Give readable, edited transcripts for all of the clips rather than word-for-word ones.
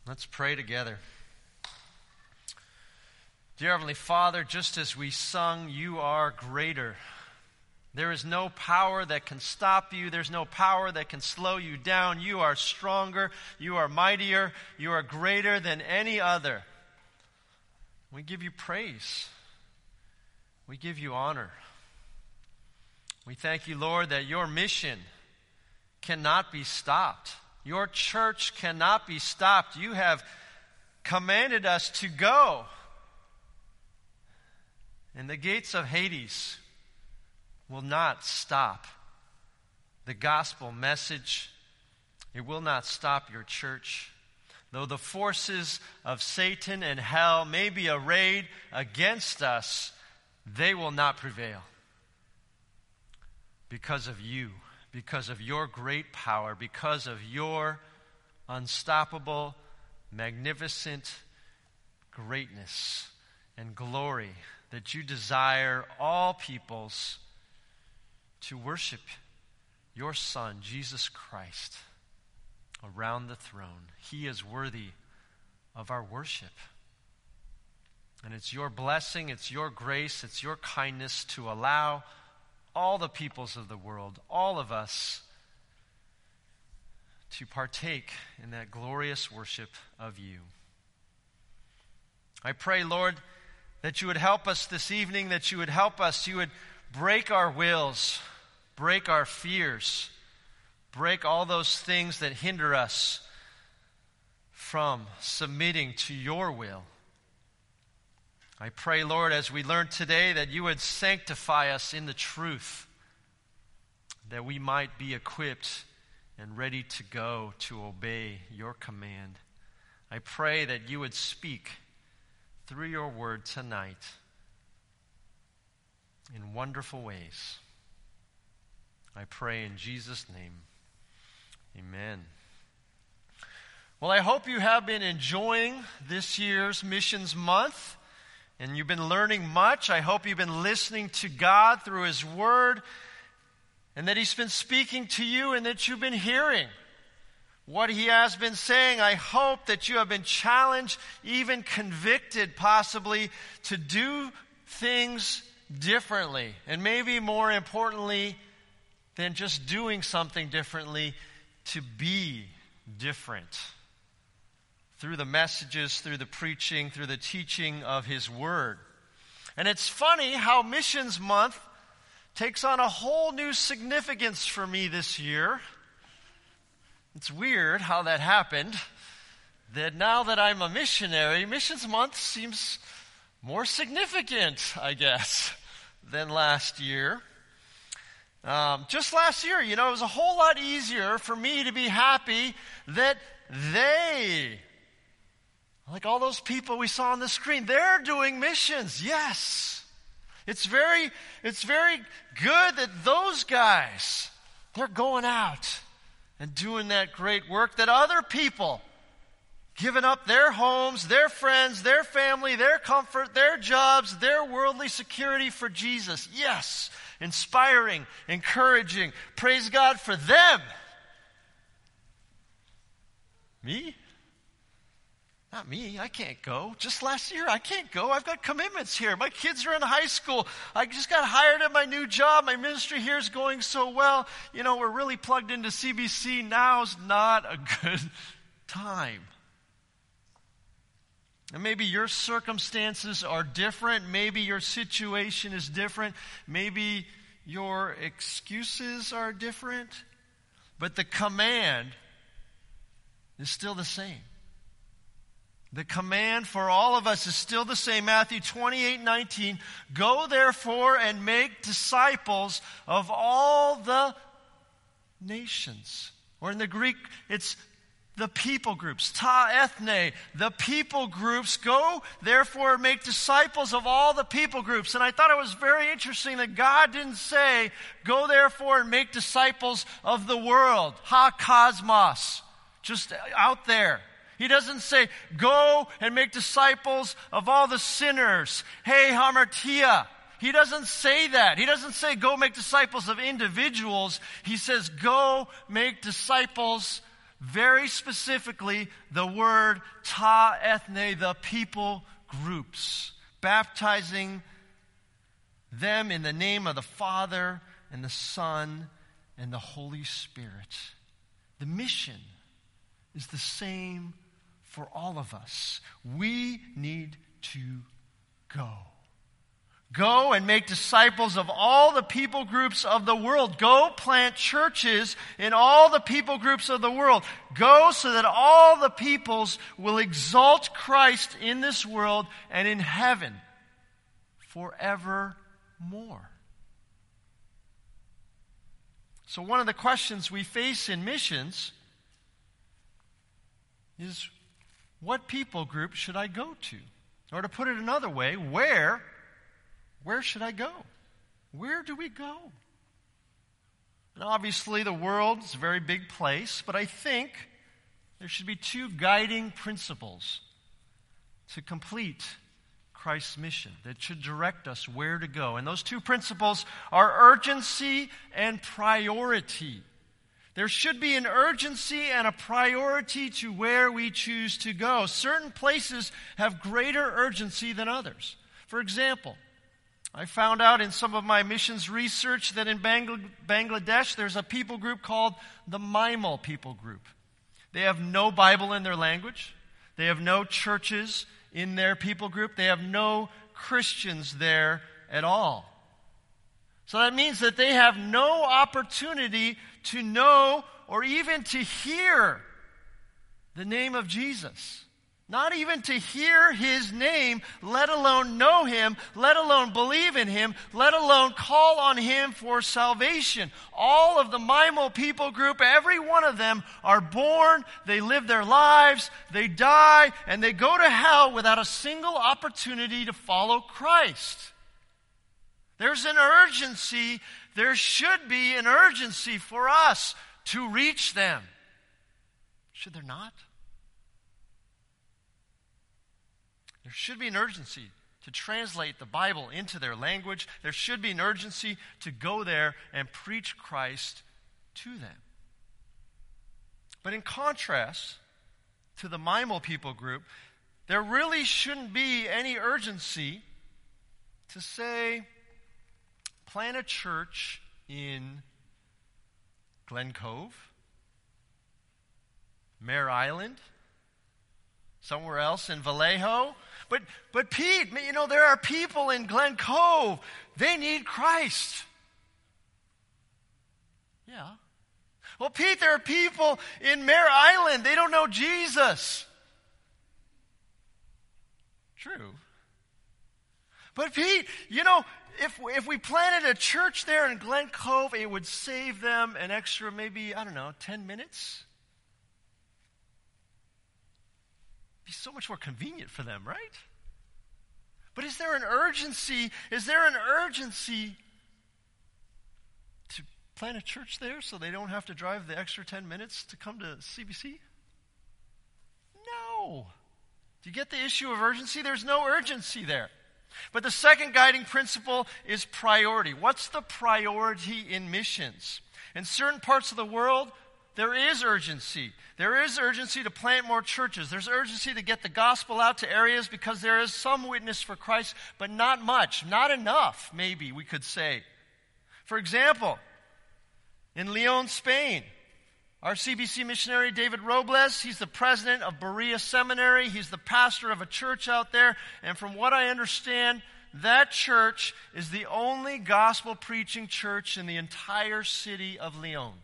Let's pray together. Dear Heavenly Father, just as we sung, you are greater. There is no power that can stop you. There's no power that can slow you down. You are stronger. You are mightier. You are greater than any other. We give you praise. We give you honor. We thank you, Lord, that your mission cannot be stopped. Your church cannot be stopped. You have commanded us to go. And the gates of Hades will not stop the gospel message. It will not stop your church. Though the forces of Satan and hell may be arrayed against us, they will not prevail. Because of you. Because of your great power, because of your unstoppable, magnificent greatness and glory, that you desire all peoples to worship your Son, Jesus Christ, around the throne. He is worthy of our worship. And it's your blessing, it's your grace, it's your kindness to allow all the peoples of the world, all of us, to partake in that glorious worship of you. I pray, Lord, that you would help us this evening, that you would help us, you would break our wills, break our fears, break all those things that hinder us from submitting to your will. I pray, Lord, as we learn today, that you would sanctify us in the truth, that we might be equipped and ready to go to obey your command. I pray that you would speak through your word tonight in wonderful ways. I pray in Jesus' name. Amen. Well, I hope you have been enjoying this year's Missions Month. And you've been learning much. I hope you've been listening to God through His Word, and that He's been speaking to you and that you've been hearing what He has been saying. I hope that you have been challenged, even convicted possibly, to do things differently. And maybe more importantly than just doing something differently, to be different. Through the messages, through the preaching, through the teaching of His Word. And it's funny how Missions Month takes on a whole new significance for me this year. It's weird how that happened, that now that I'm a missionary, Missions Month seems more significant, I guess, than last year. Just last year, it was a whole lot easier for me to be happy that they, like all those people we saw on the screen, they're doing missions. Yes. It's very good that those guys, they're going out and doing that great work, that other people giving up their homes, their friends, their family, their comfort, their jobs, their worldly security for Jesus. Yes. Inspiring, encouraging. Praise God for them. Me? Not me. I can't go. Just last year, I can't go. I've got commitments here. My kids are in high school. I just got hired at my new job. My ministry here is going so well. We're really plugged into CBC. Now's not a good time. And maybe your circumstances are different. Maybe your situation is different. Maybe your excuses are different. But the command is still the same. The command for all of us is still the same. Matthew 28:19. Go therefore and make disciples of all the nations. Or in the Greek, it's the people groups. Ta ethne, the people groups. Go therefore and make disciples of all the people groups. And I thought it was very interesting that God didn't say, go therefore and make disciples of the world. Ha cosmos. Just out there. He doesn't say, go and make disciples of all the sinners. Hey, hamartia. He doesn't say that. He doesn't say, go make disciples of individuals. He says, go make disciples, very specifically the word ta ethne, the people groups, baptizing them in the name of the Father and the Son and the Holy Spirit. The mission is the same for all of us. We need to go. Go and make disciples of all the people groups of the world. Go plant churches in all the people groups of the world. Go so that all the peoples will exalt Christ in this world and in heaven forevermore. So one of the questions we face in missions is, what people group should I go to? Or to put it another way, where should I go? Where do we go? And obviously the world is a very big place, but I think there should be two guiding principles to complete Christ's mission that should direct us where to go. And those two principles are urgency and priority. There should be an urgency and a priority to where we choose to go. Certain places have greater urgency than others. For example, I found out in some of my missions research that in Bangladesh there's a people group called the Maimal people group. They have no Bible in their language. They have no churches in their people group. They have no Christians there at all. So that means that they have no opportunity to know or even to hear the name of Jesus. Not even to hear His name, let alone know Him, let alone believe in Him, let alone call on Him for salvation. All of the Maimal people group, every one of them are born, they live their lives, they die, and they go to hell without a single opportunity to follow Christ. There's an urgency, there should be an urgency for us to reach them. Should there not? There should be an urgency to translate the Bible into their language. There should be an urgency to go there and preach Christ to them. But in contrast to the Maimal people group, there really shouldn't be any urgency to say, plant a church in Glen Cove, Mare Island, somewhere else in Vallejo. But Pete, there are people in Glen Cove. They need Christ. Yeah. Well, Pete, there are people in Mare Island. They don't know Jesus. True. But Pete, if we planted a church there in Glen Cove, it would save them an extra maybe, 10 minutes. Be so much more convenient for them, right? But is there an urgency? Is there an urgency to plant a church there so they don't have to drive the extra 10 minutes to come to CBC? No. Do you get the issue of urgency? There's no urgency there. But the second guiding principle is priority. What's the priority in missions? In certain parts of the world, there is urgency. There is urgency to plant more churches. There's urgency to get the gospel out to areas because there is some witness for Christ, but not much, not enough, maybe we could say. For example, in Leon, Spain, our CBC missionary David Robles, he's the president of Berea Seminary. He's the pastor of a church out there. And from what I understand, that church is the only gospel-preaching church in the entire city of Leon.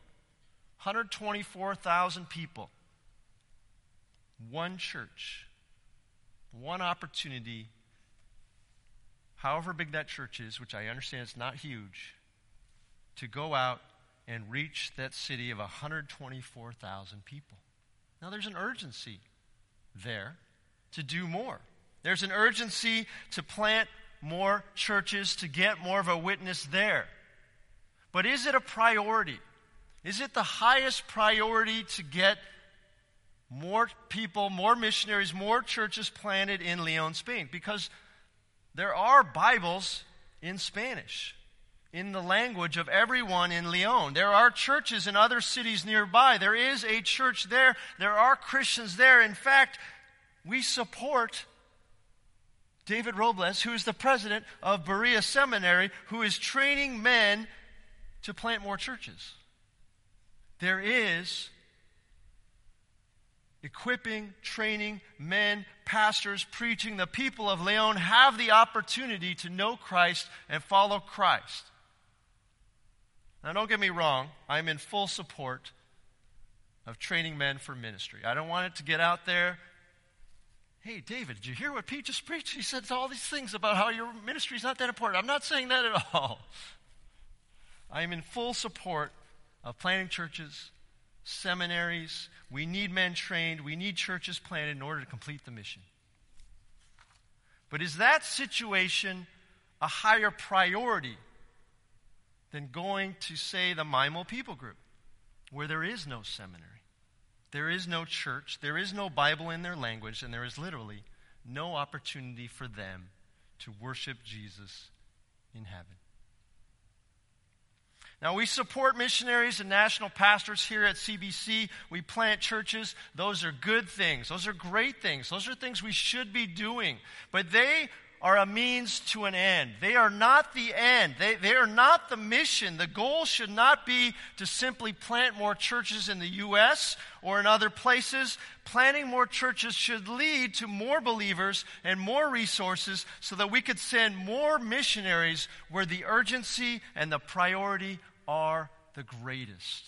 124,000 people. One church. One opportunity. However big that church is, which I understand is not huge, to go out and reach that city of 124,000 people. Now there's an urgency there to do more. There's an urgency to plant more churches, to get more of a witness there. But is it a priority? Is it the highest priority to get more people, more missionaries, more churches planted in Leon, Spain? Because there are Bibles in Spanish. in the language of everyone in Lyon. There are churches in other cities nearby. There is a church there. There are Christians there. In fact, we support David Robles, who is the president of Berea Seminary, who is training men to plant more churches. There is equipping, training men, pastors, preaching. The people of Lyon have the opportunity to know Christ and follow Christ. Now, don't get me wrong. I'm in full support of training men for ministry. I don't want it to get out there. Hey, David, did you hear what Pete just preached? He said all these things about how your ministry is not that important. I'm not saying that at all. I am in full support of planting churches, seminaries. We need men trained. We need churches planted in order to complete the mission. But is that situation a higher priority than going to, say, the Maimel People Group, where there is no seminary? There is no church, there is no Bible in their language, and there is literally no opportunity for them to worship Jesus in heaven. Now, we support missionaries and national pastors here at CBC. We plant churches. Those are good things. Those are great things. Those are things we should be doing. But they are a means to an end. They are not the end. They are not the mission. The goal should not be to simply plant more churches in the U.S. or in other places. Planting more churches should lead to more believers and more resources so that we could send more missionaries where the urgency and the priority are the greatest.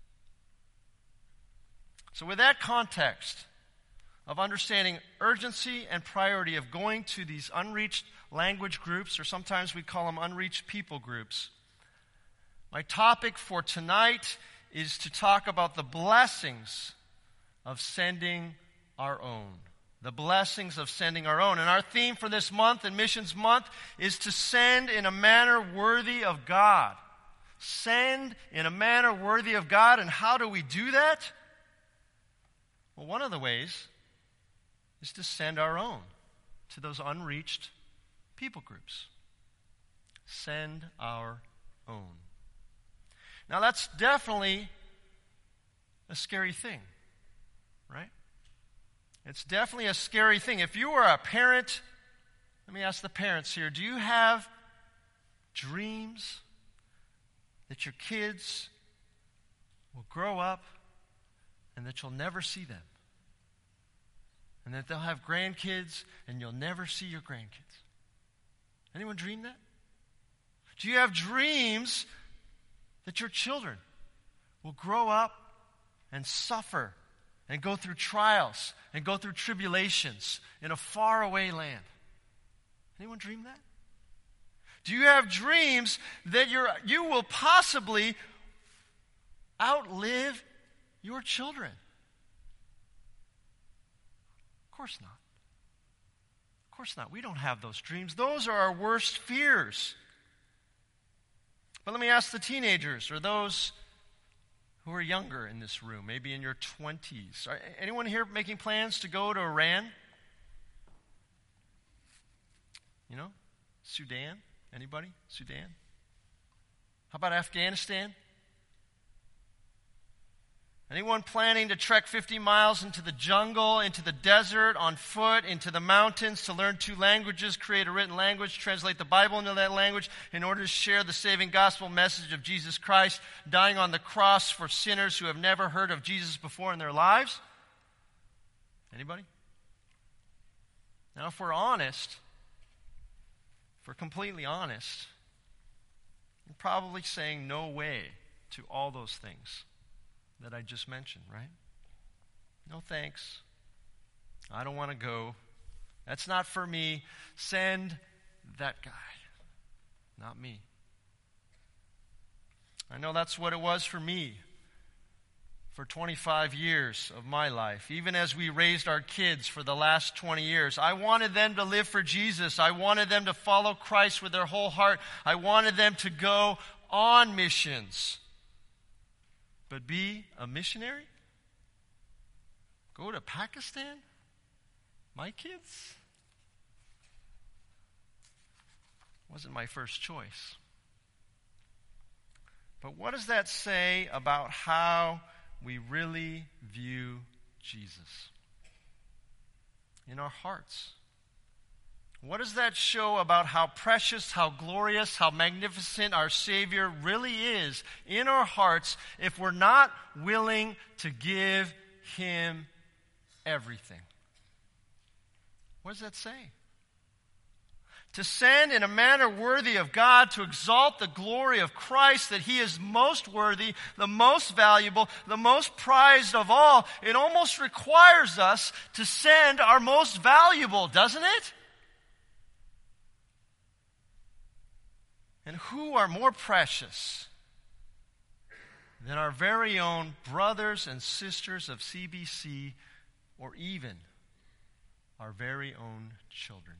So with that context of understanding urgency and priority of going to these unreached language groups, or sometimes we call them unreached people groups, my topic for tonight is to talk about the blessings of sending our own. The blessings of sending our own. And our theme for this month, and Missions Month, is to send in a manner worthy of God. Send in a manner worthy of God. And how do we do that? Well, one of the ways is to send our own to those unreached people groups. Send our own. Now, that's definitely a scary thing, right? It's definitely a scary thing. If you are a parent, let me ask the parents here, do you have dreams that your kids will grow up and that you'll never see them? And that they'll have grandkids and you'll never see your grandkids? Anyone dream that? Do you have dreams that your children will grow up and suffer and go through trials and go through tribulations in a faraway land? Anyone dream that? Do you have dreams that you will possibly outlive your children? Of course not. Of course not. We don't have those dreams. Those are our worst fears. But let me ask the teenagers, or those who are younger in this room, maybe in your 20s. Anyone here making plans to go to Iran? You know, Sudan? Anybody? Sudan? How about Afghanistan? Anyone planning to trek 50 miles into the jungle, into the desert, on foot, into the mountains to learn 2 languages, create a written language, translate the Bible into that language in order to share the saving gospel message of Jesus Christ, dying on the cross for sinners who have never heard of Jesus before in their lives? Anybody? Now, if we're honest, if we're completely honest, we're probably saying no way to all those things that I just mentioned, right? No thanks. I don't want to go. That's not for me. Send that guy, not me. I know that's what it was for me for 25 years of my life. Even as we raised our kids for the last 20 years, I wanted them to live for Jesus. I wanted them to follow Christ with their whole heart. I wanted them to go on missions. But be a missionary? Go to Pakistan? My kids? Wasn't my first choice. But what does that say about how we really view Jesus in our hearts? What does that show about how precious, how glorious, how magnificent our Savior really is in our hearts if we're not willing to give Him everything? What does that say? To send in a manner worthy of God, to exalt the glory of Christ, that He is most worthy, the most valuable, the most prized of all. It almost requires us to send our most valuable, doesn't it? And who are more precious than our very own brothers and sisters of CBC, or even our very own children?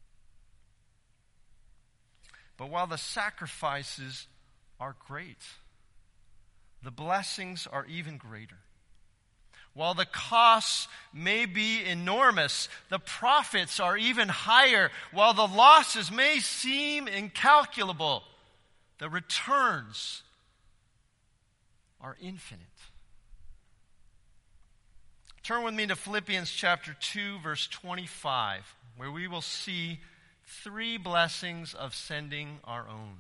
But while the sacrifices are great, the blessings are even greater. While the costs may be enormous, the profits are even higher. While the losses may seem incalculable, the returns are infinite. Turn with me to Philippians chapter 2, verse 25, where we will see 3 blessings of sending our own.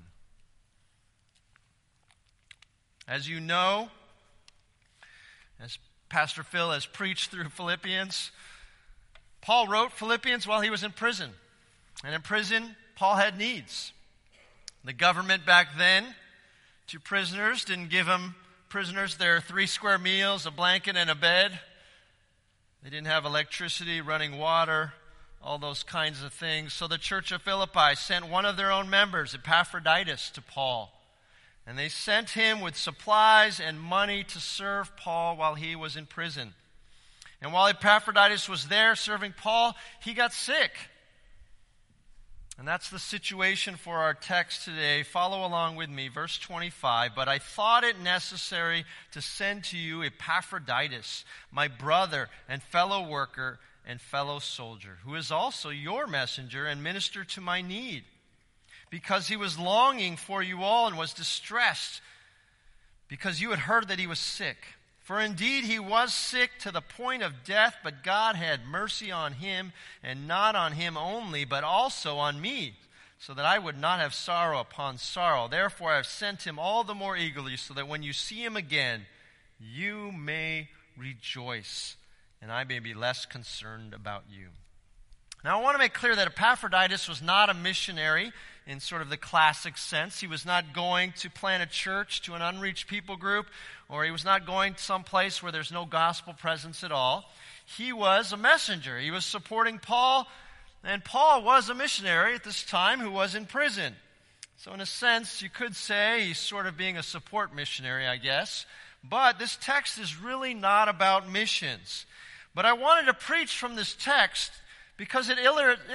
As you know, as Pastor Phil has preached through Philippians, Paul wrote Philippians while he was in prison. And in prison, Paul had needs. The government back then, to prisoners, didn't give prisoners their 3 square meals, a blanket, and a bed. They didn't have electricity, running water, all those kinds of things. So the church of Philippi sent one of their own members, Epaphroditus, to Paul. And they sent him with supplies and money to serve Paul while he was in prison. And while Epaphroditus was there serving Paul, he got sick. And that's the situation for our text today. Follow along with me, verse 25. But I thought it necessary to send to you Epaphroditus, my brother and fellow worker and fellow soldier, who is also your messenger and minister to my need, because he was longing for you all and was distressed, because you had heard that he was sick. For indeed he was sick to the point of death, but God had mercy on him, and not on him only, but also on me, so that I would not have sorrow upon sorrow. Therefore I have sent him all the more eagerly, so that when you see him again, you may rejoice, and I may be less concerned about you. Now I want to make clear that Epaphroditus was not a missionary in sort of the classic sense. He was not going to plant a church to an unreached people group, or he was not going someplace where there's no gospel presence at all. He was a messenger. He was supporting Paul, and Paul was a missionary at this time who was in prison. So in a sense, you could say he's sort of being a support missionary, I guess. But this text is really not about missions. But I wanted to preach from this text because it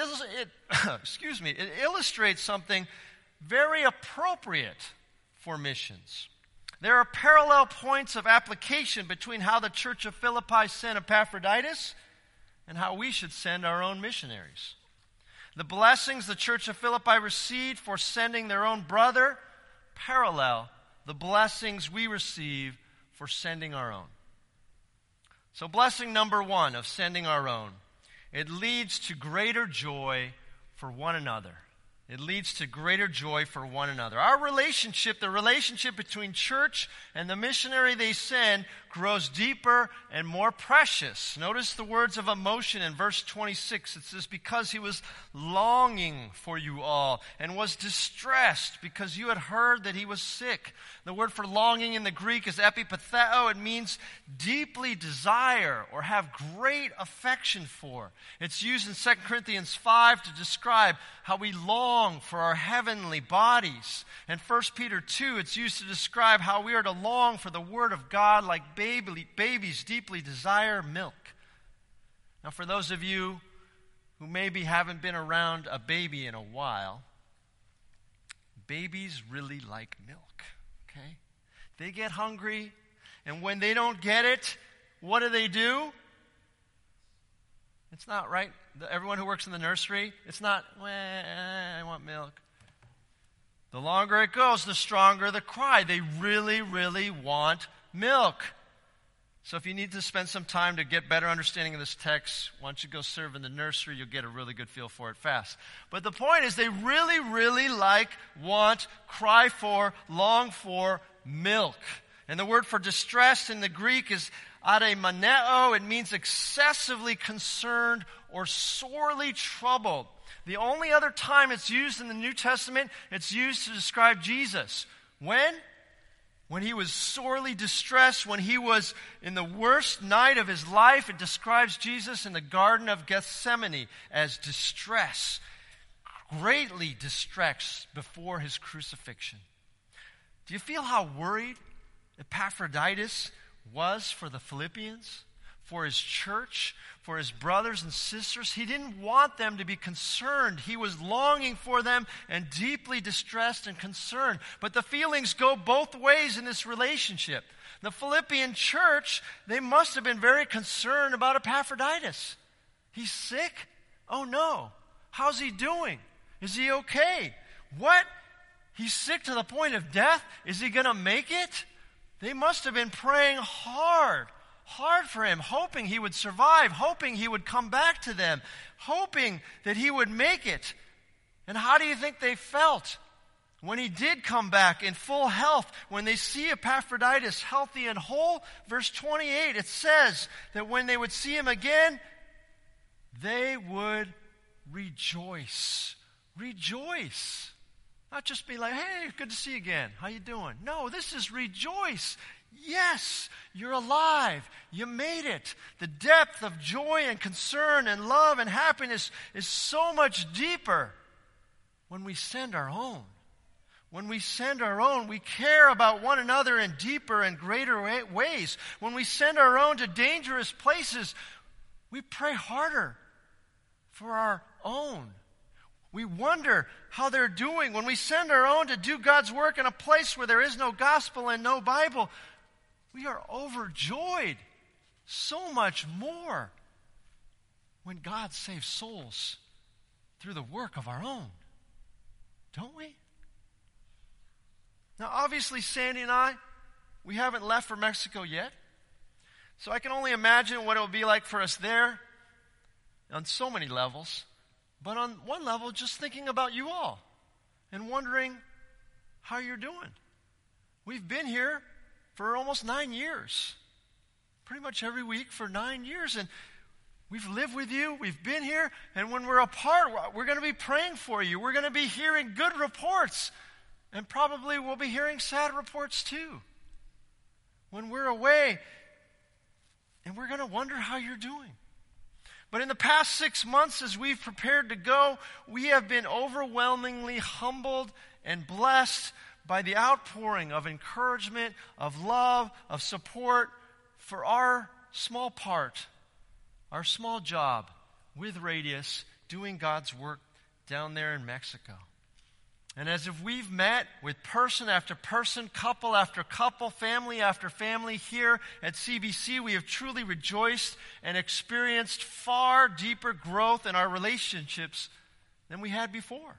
illustrates something very appropriate for missions. There are parallel points of application between how the church of Philippi sent Epaphroditus and how we should send our own missionaries. The blessings the church of Philippi received for sending their own brother parallel the blessings we receive for sending our own. So blessing number 1 of sending our own. It leads to greater joy for one another. It leads to greater joy for one another. Our relationship, the relationship between church and the missionary they send, grows deeper and more precious. Notice the words of emotion in verse 26. It says, because he was longing for you all and was distressed because you had heard that he was sick. The word for longing in the Greek is epipatheo. It means deeply desire or have great affection for. It's used in 2 Corinthians 5 to describe how we long for our heavenly bodies. And 1 Peter 2, it's used to describe how we are to long for the Word of God like babies deeply desire milk. Now, for those of you who maybe haven't been around a baby in a while, babies really like milk, okay? They get hungry, and when they don't get it, what do? It's not right. Everyone who works in the nursery, it's not, I want milk. The longer it goes, the stronger the cry. They really, really want milk. So if you need to spend some time to get better understanding of this text, why don't you go serve in the nursery? You'll get a really good feel for it fast. But the point is they really, really want, cry for, long for milk. And the word for distressed in the Greek is aremaneo. It means excessively concerned or sorely troubled. The only other time it's used in the New Testament, it's used to describe Jesus. When? When he was sorely distressed, when he was in the worst night of his life. It describes Jesus in the Garden of Gethsemane as distress, greatly distressed before his crucifixion. Do you feel how worried Epaphroditus was for the Philippians, for his church, for his brothers and sisters? He didn't want them to be concerned. He was longing for them and deeply distressed and concerned. But the feelings go both ways in this relationship. The Philippian church, they must have been very concerned about Epaphroditus. He's sick? Oh no. How's he doing? Is he okay? What? He's sick to the point of death? Is he going to make it? They must have been praying hard for him, hoping he would survive, hoping he would come back to them, hoping that he would make it. And how do you think they felt when he did come back in full health, when they see Epaphroditus healthy and whole? Verse 28, it says that when they would see him again, they would rejoice. Rejoice. Not just be like, hey, good to see you again. How you doing? No, this is rejoice. Yes, you're alive. You made it. The depth of joy and concern and love and happiness is so much deeper when we send our own. When we send our own, we care about one another in deeper and greater ways. When we send our own to dangerous places, we pray harder for our own. We wonder how they're doing. When we send our own to do God's work in a place where there is no gospel and no Bible, we are overjoyed so much more when God saves souls through the work of our own. Don't we? Now, obviously, Sandy and I, we haven't left for Mexico yet. So I can only imagine what it will be like for us there on so many levels. But on one level, just thinking about you all and wondering how you're doing. We've been here for almost 9 years. Pretty much every week for 9 years. And we've lived with you. We've been here. And when we're apart, we're going to be praying for you. We're going to be hearing good reports. And probably we'll be hearing sad reports too. When we're away. And we're going to wonder how you're doing. But in the past 6 months, as we've prepared to go, we have been overwhelmingly humbled and blessed by the outpouring of encouragement, of love, of support for our small part, our small job with Radius, doing God's work down there in Mexico. And as if we've met with person after person, couple after couple, family after family here at CBC, we have truly rejoiced and experienced far deeper growth in our relationships than we had before.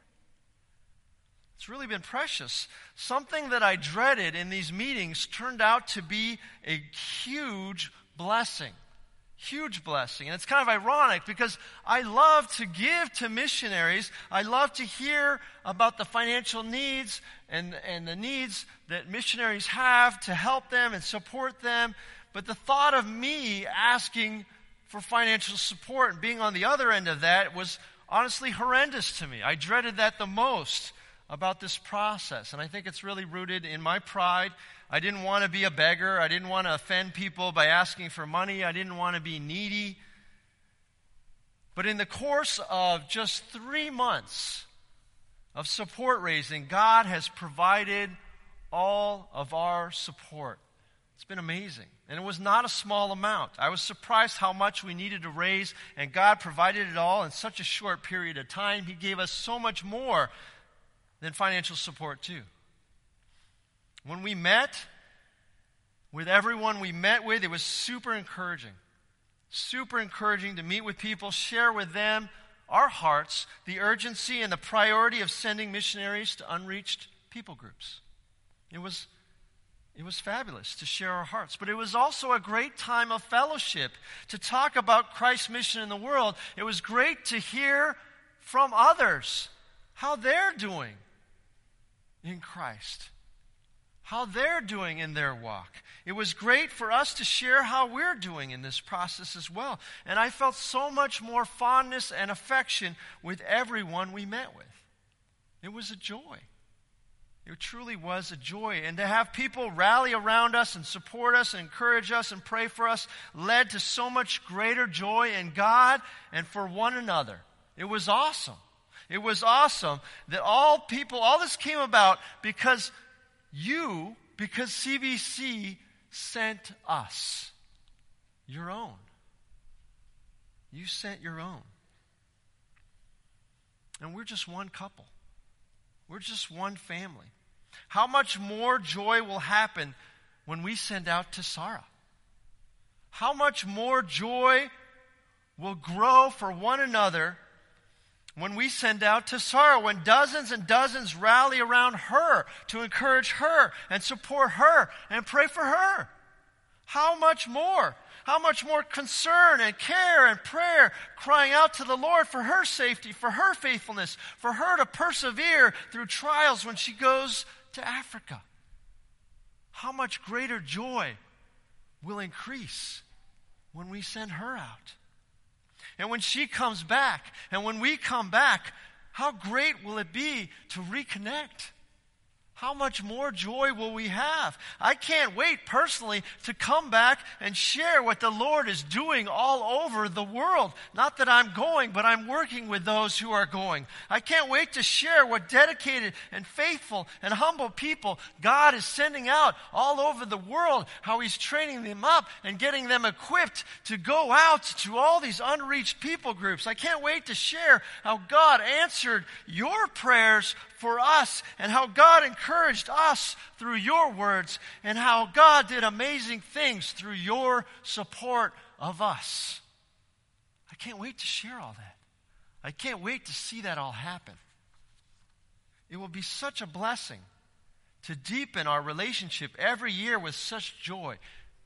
It's really been precious. Something that I dreaded in these meetings turned out to be a huge blessing. Huge blessing. And it's kind of ironic because I love to give to missionaries. I love to hear about the financial needs and the needs that missionaries have to help them and support them. But the thought of me asking for financial support and being on the other end of that was honestly horrendous to me. I dreaded that the most about this process. And I think it's really rooted in my pride. I didn't want to be a beggar. I didn't want to offend people by asking for money. I didn't want to be needy. But in the course of just 3 months of support raising, God has provided all of our support. It's been amazing. And it was not a small amount. I was surprised how much we needed to raise, and God provided it all in such a short period of time. He gave us so much more than financial support too. When we met with everyone we met with, it was super encouraging. Super encouraging to meet with people, share with them our hearts, the urgency and the priority of sending missionaries to unreached people groups. It was fabulous to share our hearts. But it was also a great time of fellowship to talk about Christ's mission in the world. It was great to hear from others how they're doing in Christ, how they're doing in their walk. It was great for us to share how we're doing in this process as well. And I felt so much more fondness and affection with everyone we met with. It was a joy. It truly was a joy. And to have people rally around us and support us and encourage us and pray for us led to so much greater joy in God and for one another. It was awesome. It was awesome that all this came about because CBC sent us, your own. You sent your own. And we're just one couple. We're just one family. How much more joy will happen when we send out to Sarah? How much more joy will grow for one another when we send out to Sarah, when dozens and dozens rally around her to encourage her and support her and pray for her? How much more? How much more concern and care and prayer crying out to the Lord for her safety, for her faithfulness, for her to persevere through trials when she goes to Africa. How much greater joy will increase when we send her out. And when she comes back, and when we come back, how great will it be to reconnect? How much more joy will we have? I can't wait personally to come back and share what the Lord is doing all over the world. Not that I'm going, but I'm working with those who are going. I can't wait to share what dedicated and faithful and humble people God is sending out all over the world, how He's training them up and getting them equipped to go out to all these unreached people groups. I can't wait to share how God answered your prayers for us and how God encouraged us through your words and how God did amazing things through your support of us. I can't wait to share all that. I can't wait to see that all happen. It will be such a blessing to deepen our relationship every year with such joy.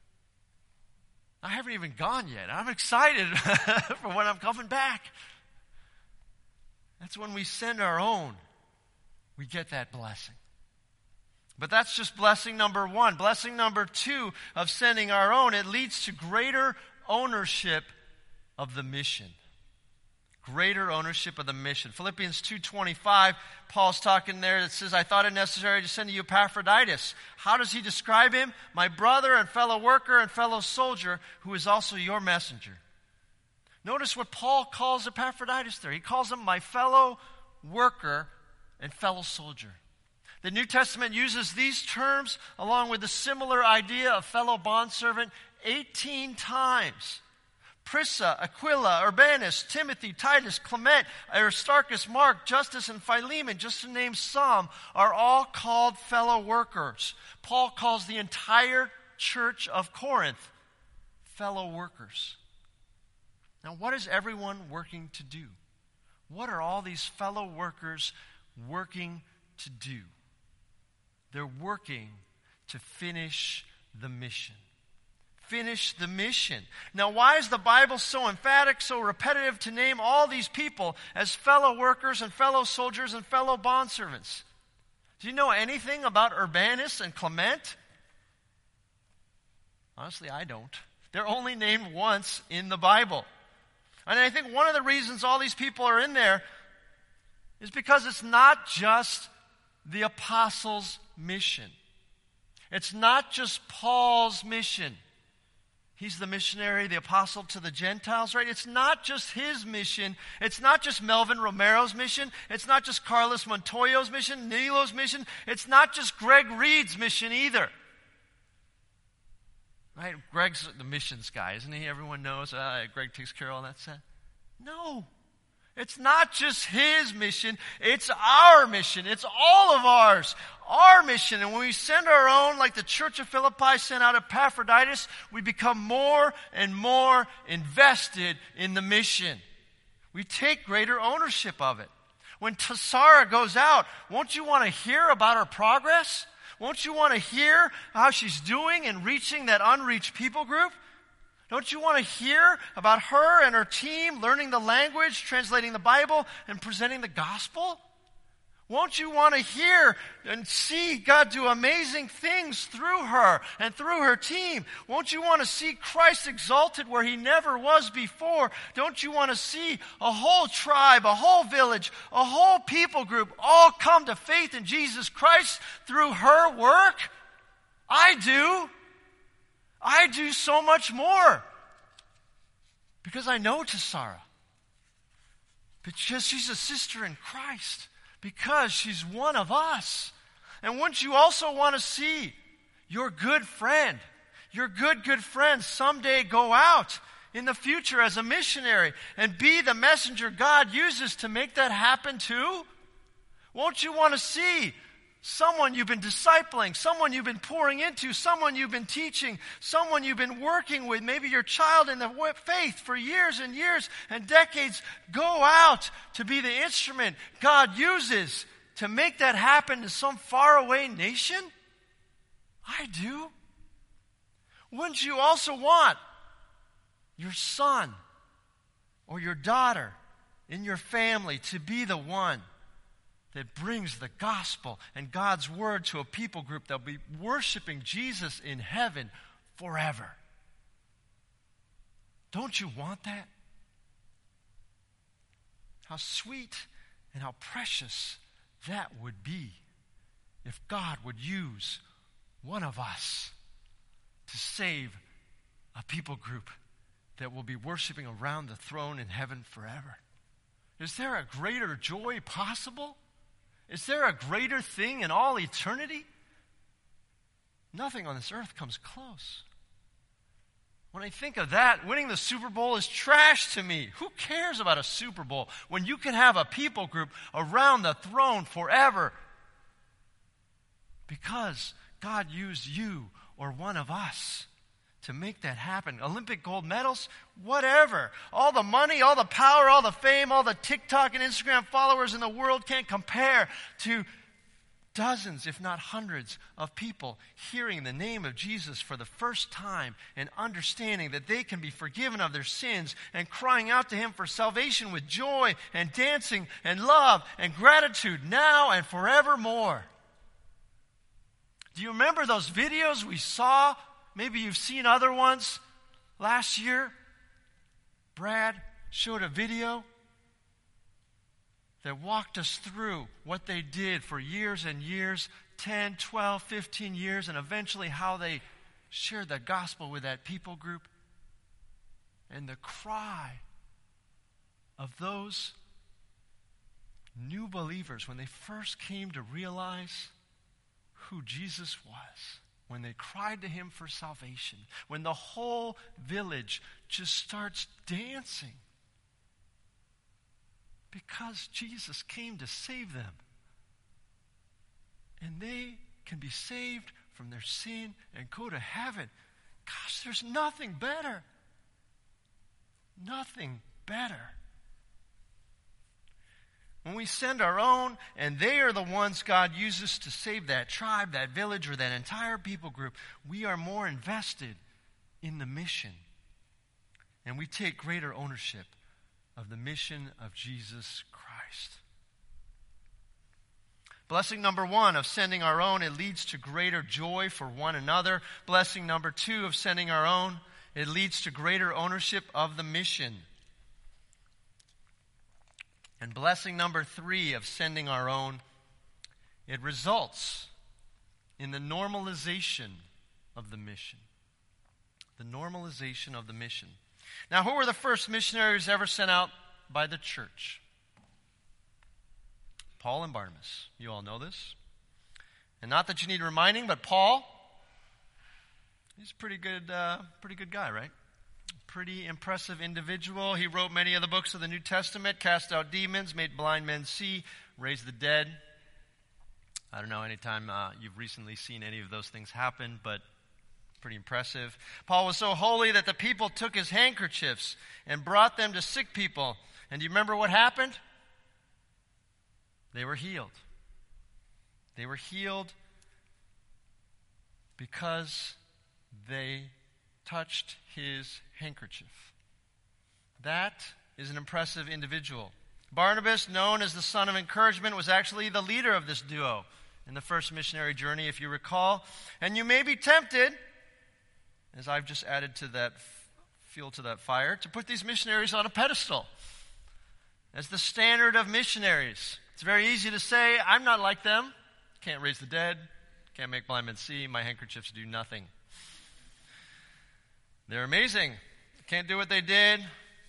I haven't even gone yet. I'm excited for when I'm coming back. That's when we send our own. We get that blessing. But that's just blessing number one. Blessing number two of sending our own, it leads to greater ownership of the mission. Greater ownership of the mission. Philippians 2:25, Paul's talking there that says, I thought it necessary to send to you Epaphroditus. How does he describe him? My brother and fellow worker and fellow soldier, who is also your messenger. Notice what Paul calls Epaphroditus there. He calls him my fellow worker and fellow soldier. The New Testament uses these terms along with the similar idea of fellow bondservant 18 times. Prisca, Aquila, Urbanus, Timothy, Titus, Clement, Aristarchus, Mark, Justus, and Philemon, just to name some, are all called fellow workers. Paul calls the entire church of Corinth fellow workers. Now, what is everyone working to do? What are all these fellow workers working to do? They're working to finish the mission. Finish the mission. Now, why is the Bible so emphatic, so repetitive to name all these people as fellow workers and fellow soldiers and fellow bondservants? Do you know anything about Urbanus and Clement? Honestly, I don't. They're only named once in the Bible. And I think one of the reasons all these people are in there is because it's not just the apostles' mission. It's not just Paul's mission. He's the missionary, the apostle to the Gentiles, right? It's not just his mission. It's not just Melvin Romero's mission. It's not just Carlos Montoyo's mission, Nilo's mission. It's not just Greg Reed's mission either. Right? Greg's the missions guy, isn't he? Everyone knows Greg takes care of all that stuff. No. It's not just his mission. It's our mission. It's all of ours. Our mission. And when we send our own, like the church of Philippi sent out Epaphroditus, we become more and more invested in the mission. We take greater ownership of it. When Sarah goes out, won't you want to hear about her progress? Won't you want to hear how she's doing in reaching that unreached people group? Don't you want to hear about her and her team learning the language, translating the Bible, and presenting the gospel? Won't you want to hear and see God do amazing things through her and through her team? Won't you want to see Christ exalted where he never was before? Don't you want to see a whole tribe, a whole village, a whole people group all come to faith in Jesus Christ through her work? I do. I do so much more. Because I know Sarah. Because she's a sister in Christ. Because she's one of us. And wouldn't you also want to see your good friend someday go out in the future as a missionary and be the messenger God uses to make that happen too? Won't you want to see someone you've been discipling, someone you've been pouring into, someone you've been teaching, someone you've been working with, maybe your child in the faith for years and years and decades, go out to be the instrument God uses to make that happen in some faraway nation? I do. Wouldn't you also want your son or your daughter in your family to be the one that brings the gospel and God's word to a people group that will be worshiping Jesus in heaven forever? Don't you want that? How sweet and how precious that would be if God would use one of us to save a people group that will be worshiping around the throne in heaven forever. Is there a greater joy possible? Is there a greater thing in all eternity? Nothing on this earth comes close. When I think of that, winning the Super Bowl is trash to me. Who cares about a Super Bowl when you can have a people group around the throne forever? Because God used you or one of us to make that happen. Olympic gold medals, whatever. All the money, all the power, all the fame, all the TikTok and Instagram followers in the world can't compare to dozens, if not hundreds, of people hearing the name of Jesus for the first time and understanding that they can be forgiven of their sins and crying out to him for salvation with joy and dancing and love and gratitude now and forevermore. Do you remember those videos we saw? Maybe you've seen other ones. Last year, Brad showed a video that walked us through what they did for years and years, 10, 12, 15 years, and eventually how they shared the gospel with that people group. And the cry of those new believers when they first came to realize who Jesus was, when they cried to him for salvation, when the whole village just starts dancing because Jesus came to save them. And they can be saved from their sin and go to heaven. Gosh, there's nothing better. Nothing better. When we send our own, and they are the ones God uses to save that tribe, that village, or that entire people group, we are more invested in the mission. And we take greater ownership of the mission of Jesus Christ. Blessing number 1 of sending our own, it leads to greater joy for one another. Blessing number 2 of sending our own, it leads to greater ownership of the mission. And blessing number 3 of sending our own, it results in the normalization of the mission. The normalization of the mission. Now, who were the first missionaries ever sent out by the church? Paul and Barnabas. You all know this. And not that you need reminding, but Paul, he's a pretty good guy, right? Pretty impressive individual. He wrote many of the books of the New Testament, cast out demons, made blind men see, raised the dead. I don't know anytime you've recently seen any of those things happen, but pretty impressive. Paul was so holy that the people took his handkerchiefs and brought them to sick people. And do you remember what happened? They were healed. They were healed because they touched his handkerchief. That is an impressive individual. Barnabas, known as the son of encouragement, was actually the leader of this duo in the first missionary journey, if you recall. And you may be tempted, as I've just added to that fuel to that fire, to put these missionaries on a pedestal as the standard of missionaries. It's very easy to say, I'm not like them. Can't raise the dead. Can't make blind men see. My handkerchiefs do nothing. They're amazing. Can't do what they did.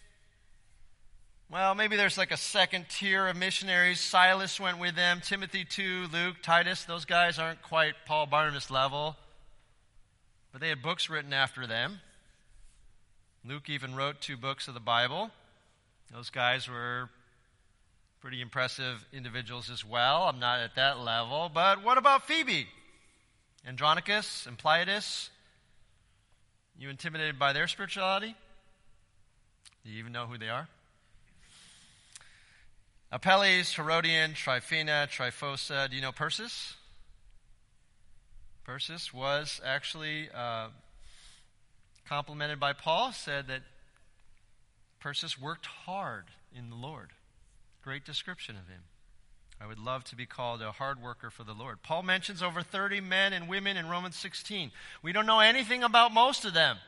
Well, maybe there's like a second tier of missionaries. Silas went with them. Timothy too. Luke, Titus. Those guys aren't quite Paul Barnabas level. But they had books written after them. Luke even wrote 2 books of the Bible. Those guys were pretty impressive individuals as well. I'm not at that level. But what about Phoebe? Andronicus and Pleiades? You intimidated by their spirituality? Do you even know who they are? Apelles, Herodian, Tryphena, Tryphosa. Do you know Persis? Persis was actually complimented by Paul, said that Persis worked hard in the Lord. Great description of him. I would love to be called a hard worker for the Lord. Paul mentions over 30 men and women in Romans 16. We don't know anything about most of them.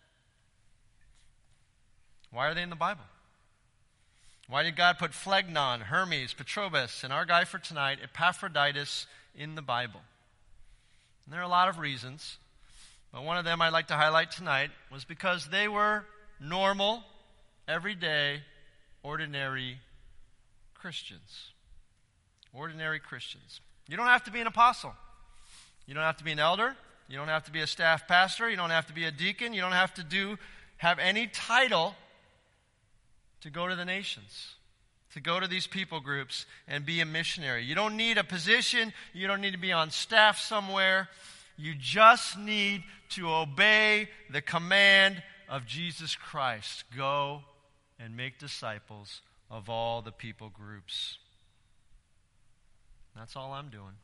Why are they in the Bible? Why did God put Phlegnon, Hermes, Patrobas, and our guy for tonight, Epaphroditus, in the Bible? And there are a lot of reasons, but one of them I'd like to highlight tonight was because they were normal, everyday, ordinary Christians. Ordinary Christians. You don't have to be an apostle. You don't have to be an elder. You don't have to be a staff pastor. You don't have to be a deacon. You don't have to have any title to go to the nations, to go to these people groups and be a missionary. You don't need a position. You don't need to be on staff somewhere. You just need to obey the command of Jesus Christ. Go and make disciples of all the people groups. That's all I'm doing.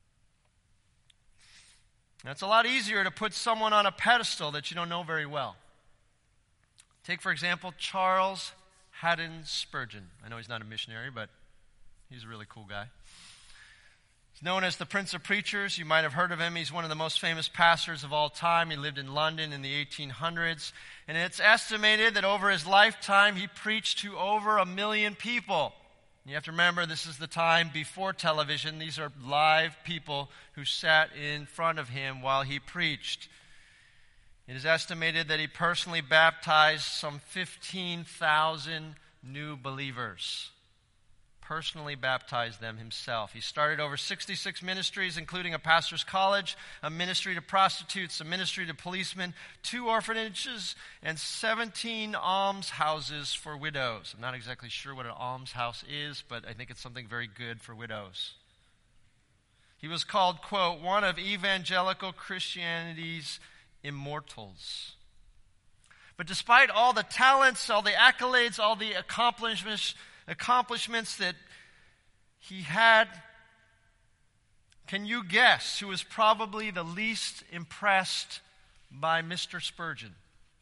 That's a lot easier to put someone on a pedestal that you don't know very well. Take, for example, Charles Haddon Spurgeon. I know he's not a missionary, but he's a really cool guy. He's known as the Prince of Preachers. You might have heard of him. He's one of the most famous pastors of all time. He lived in London in the 1800s. And it's estimated that over his lifetime, he preached to over 1 million people. You have to remember, this is the time before television. These are live people who sat in front of him while he preached. It is estimated that he personally baptized some 15,000 new believers. Personally baptized them himself. He started over 66 ministries, including a pastor's college, a ministry to prostitutes, a ministry to policemen, 2 orphanages, and 17 almshouses for widows. I'm not exactly sure what an almshouse is, but I think it's something very good for widows. He was called, quote, one of evangelical Christianity's immortals. But despite all the talents, all the accolades, all the accomplishments that he had, can you guess who was probably the least impressed by Mr. Spurgeon?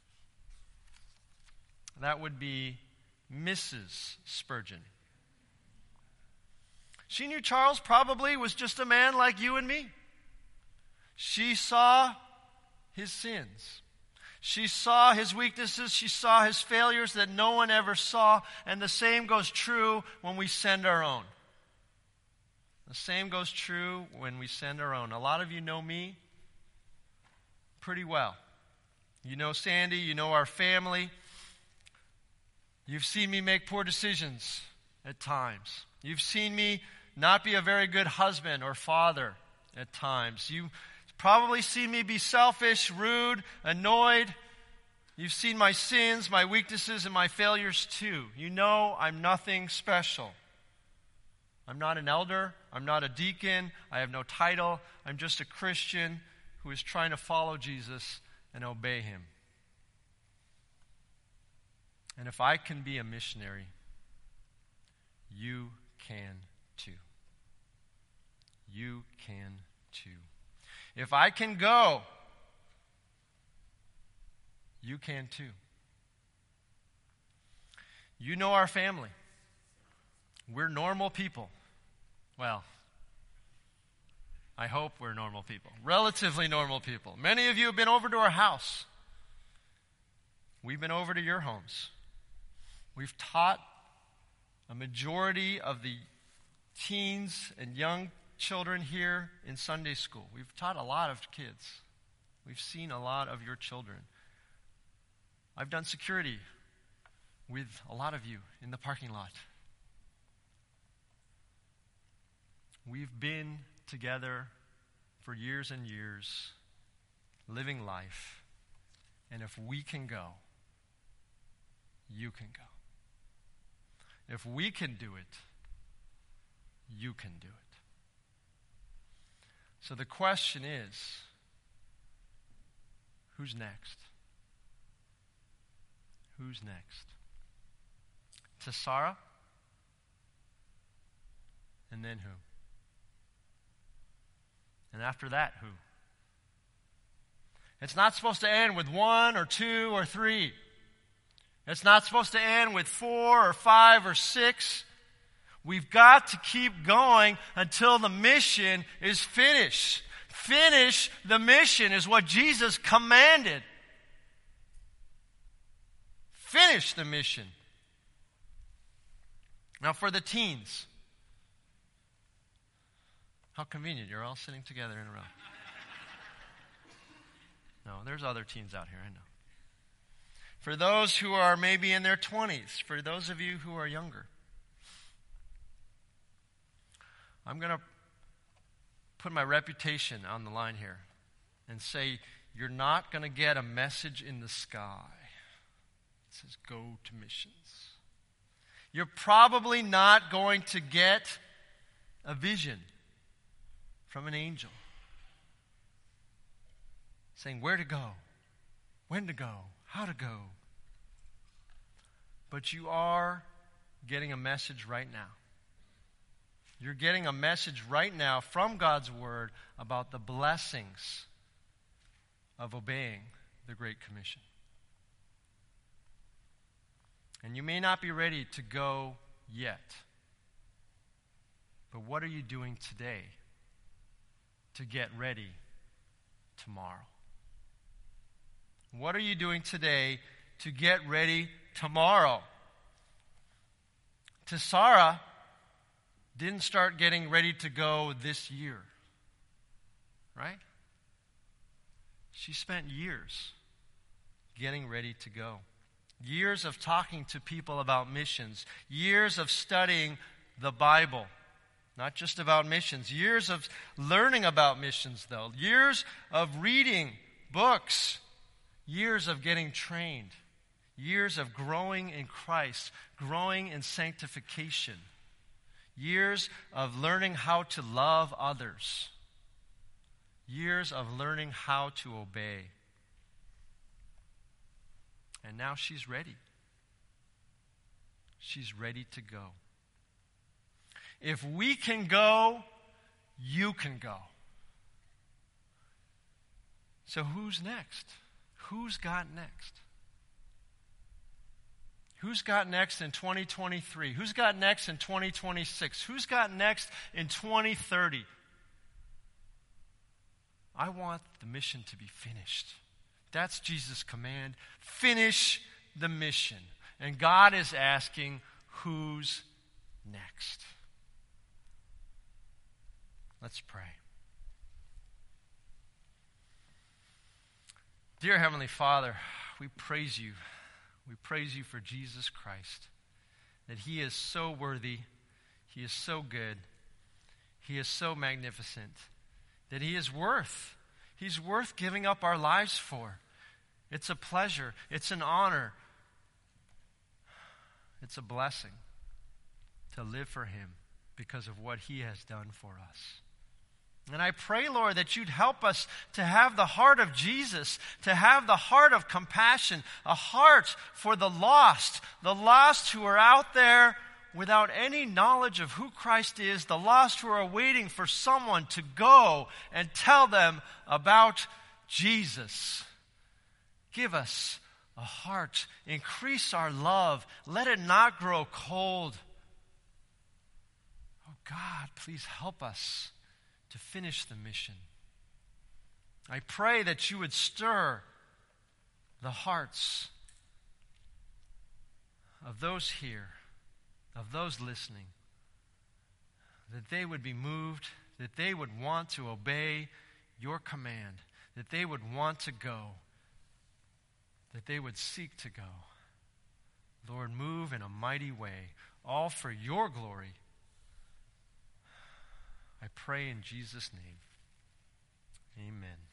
That would be Mrs. Spurgeon. She knew Charles probably was just a man like you and me. She saw his sins. She saw his weaknesses. She saw his failures that no one ever saw. And the same goes true when we send our own. The same goes true when we send our own. A lot of you know me pretty well. You know Sandy. You know our family. You've seen me make poor decisions at times. You've seen me not be a very good husband or father at times. You've probably seen me be selfish, rude, annoyed. You've seen my sins, my weaknesses, and my failures too. You know I'm nothing special. I'm not an elder. I'm not a deacon. I have no title. I'm just a Christian who is trying to follow Jesus and obey him. And if I can be a missionary, you can too. you can too. If I can go, you can too. You know our family. We're normal people. Well, I hope we're normal people. Relatively normal people. Many of you have been over to our house. We've been over to your homes. We've taught a majority of the teens and young children here in Sunday school. We've taught a lot of kids. We've seen a lot of your children. I've done security with a lot of you in the parking lot. We've been together for years and years, living life. And if we can go, you can go. If we can do it, you can do it. So the question is, who's next? Who's next? To Sarah? And then who? And after that, who? It's not supposed to end with 1 or 2 or 3. It's not supposed to end with 4 or 5 or 6. We've got to keep going until the mission is finished. Finish the mission is what Jesus commanded. Finish the mission. Now for the teens. How convenient. You're all sitting together in a row. No, there's other teens out here, I know. For those who are maybe in their 20s, for those of you who are younger, I'm going to put my reputation on the line here and say, you're not going to get a message in the sky. It says, go to missions. You're probably not going to get a vision from an angel saying where to go, when to go, how to go. But you are getting a message right now. You're getting a message right now from God's Word about the blessings of obeying the Great Commission. And you may not be ready to go yet. But what are you doing today to get ready tomorrow? What are you doing today to get ready tomorrow? To Sarah, didn't start getting ready to go this year, right? She spent years getting ready to go. Years of talking to people about missions. Years of studying the Bible. Not just about missions. Years of learning about missions, though. Years of reading books. Years of getting trained. Years of growing in Christ. Growing in sanctification. Years of learning how to love others. Years of learning how to obey. And now she's ready. She's ready to go. If we can go, you can go. So who's next? Who's got next? Who's got next in 2023? Who's got next in 2026? Who's got next in 2030? I want the mission to be finished. That's Jesus' command. Finish the mission. And God is asking, who's next? Let's pray. Dear Heavenly Father, we praise you. We praise you for Jesus Christ, that He is so worthy, He is so good, He is so magnificent, that He's worth giving up our lives for. It's a pleasure, it's an honor, it's a blessing to live for Him because of what He has done for us. And I pray, Lord, that you'd help us to have the heart of Jesus, to have the heart of compassion, a heart for the lost who are out there without any knowledge of who Christ is, the lost who are waiting for someone to go and tell them about Jesus. Give us a heart. Increase our love. Let it not grow cold. Oh God, please help us to finish the mission. I pray that you would stir the hearts of those here, of those listening, that they would be moved, that they would want to obey your command, that they would want to go, that they would seek to go. Lord, move in a mighty way, all for your glory. I pray in Jesus' name. Amen.